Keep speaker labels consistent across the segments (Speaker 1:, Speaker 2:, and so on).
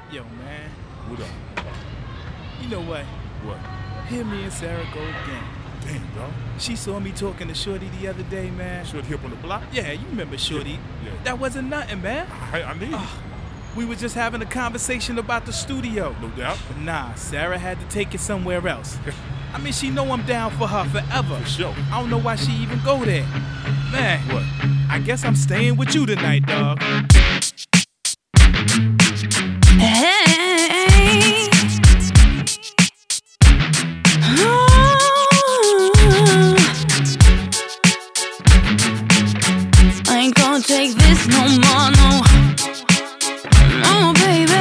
Speaker 1: Yo, man.
Speaker 2: What up?
Speaker 1: You know what?
Speaker 2: What?
Speaker 1: Here me and Sarah go again.
Speaker 2: Damn, dog.
Speaker 1: She saw me talking to Shorty the other day, man.
Speaker 2: Shorty hip on the block?
Speaker 1: Yeah, you remember Shorty.
Speaker 2: Yeah.
Speaker 1: That wasn't nothing, man.
Speaker 2: I need it.
Speaker 1: We were just having a conversation about the studio.
Speaker 2: No doubt.
Speaker 1: But nah, Sarah had to take it somewhere else. I mean, she know I'm down for her forever.
Speaker 2: For sure.
Speaker 1: I don't know why she even go there. Man,
Speaker 2: What?
Speaker 1: I guess I'm staying with you tonight, dog.
Speaker 3: Hey. I ain't gonna take this no more, no. No, baby,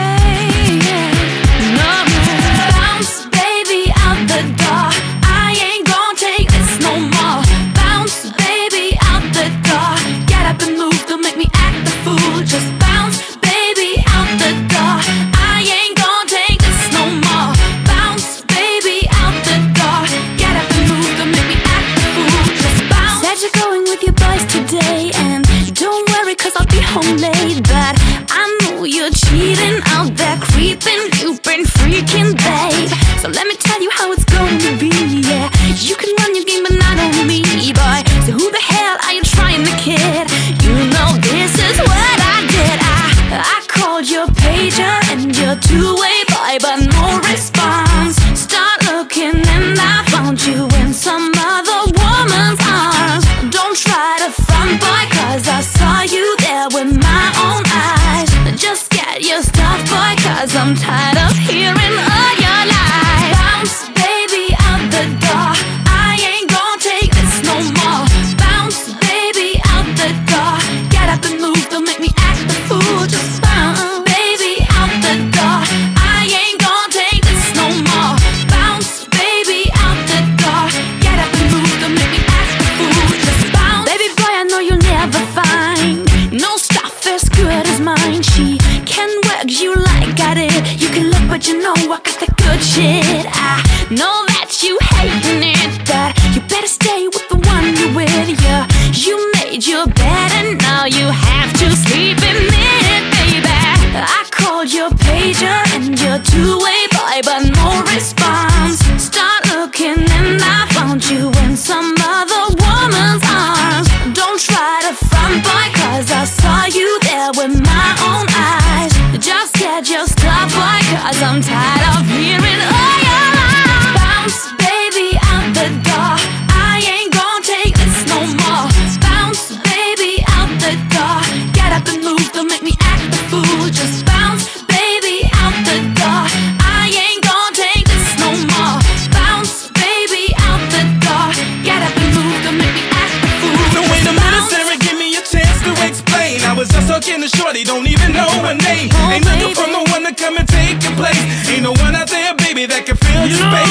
Speaker 3: yeah. No, bounce, baby, out the door. I ain't gonna take this no more. Bounce, baby, out the door. Get up and move, don't make me act the fool. Just bounce, baby, out the door. I ain't gonna take this no more. Bounce, baby, out the door. Get up and move, don't make me act the fool. Just bounce. Said you're going with your boys today, and don't worry, cause I'll be home late. But I know you're cheating out there, creeping. You've been freaking, babe. So let me tell you how it's going to be, yeah. You can run your game, but not on me, boy. So who the hell are you trying to kid? You know this is what I did. I called your pager and your two-way boy, but no response. Start looking and I found you in some other woman's arms. Don't try to front, boy, cause I saw you there with my own eyes. Just get your stuff, boy, cause I'm tired of hearing all your lies. Bounce, baby, out the door. I ain't gonna take this no more. Bounce, baby, out the door. Get up and move, don't make me act the fool. Just bounce, baby, out the door. I ain't gonna take this no more. Bounce, baby, out the door. Get up and move, don't make me act the fool. Just bounce. Baby boy, I know you'll never find no stuff as good as mine. She can work you like I did. You can look, but you know I got the good shit. I know that you hating it, but you better stay with the one you're with. Yeah, you made your bed and now you have to sleep in it, baby. I called your pager and your two-way boy, but no response. Start looking and I found you in some other woman's arms. Don't try to front, boy, cause I saw you there with my own eyes. Just get your stuff, boy, cause I'm tired of hearing all your lies. Bounce, baby, out the door. I ain't gonna take this no more. Bounce, baby, out the door. Get up and move, don't make me act the fool. Just bounce, baby, out the door. I ain't gonna take this no more. Bounce, baby, out the door. Get up and move, don't make me act the fool.
Speaker 1: So wait a minute, Sarah, give me a chance to explain. I was just talking to Shorty, don't even know her name. Ain't looking for no one to come and take your place. Ain't no one out there, baby, that can fill your space.